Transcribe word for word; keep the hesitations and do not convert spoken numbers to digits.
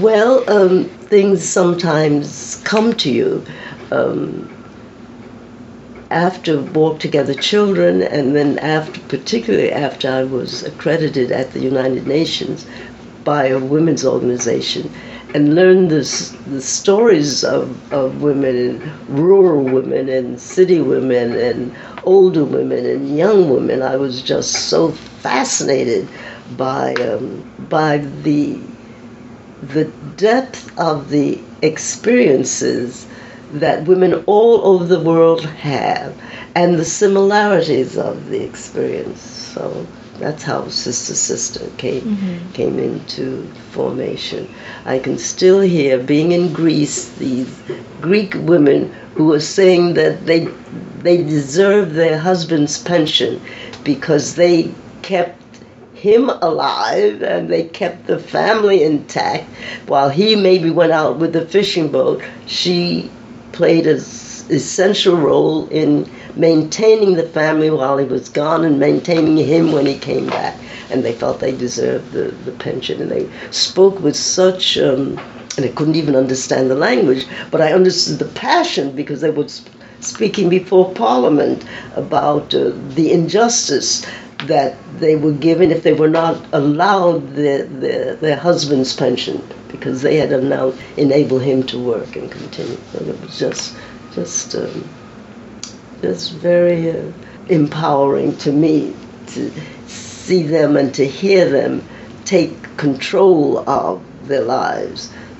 Well, um, things sometimes come to you. Um, after Walk Together Children, and then after, particularly after I was accredited at the United Nations by a women's organization, and learned this, the stories of, of women, and rural women, and city women, and older women, and young women. I was just so fascinated by um, by the the depth of the experiences that women all over the world have, and the similarities of the experience. So that's how Sister Sister came mm-hmm. came into formation. I can still hear, being in Greece, these Greek women who were saying that they they deserved their husband's pension because they kept him alive and they kept the family intact. While he maybe went out with the fishing boat, she played an essential role in maintaining the family while he was gone and maintaining him when he came back. And they felt they deserved the, the pension. And they spoke with such, um, and I couldn't even understand the language, but I understood the passion because they were sp- speaking before Parliament about uh, the injustice that they were given if they were not allowed their, their, their husband's pension, because they had now enabled him to work and continue. And it was just, just, um, just very uh, empowering to me to see them and to hear them take control of their lives.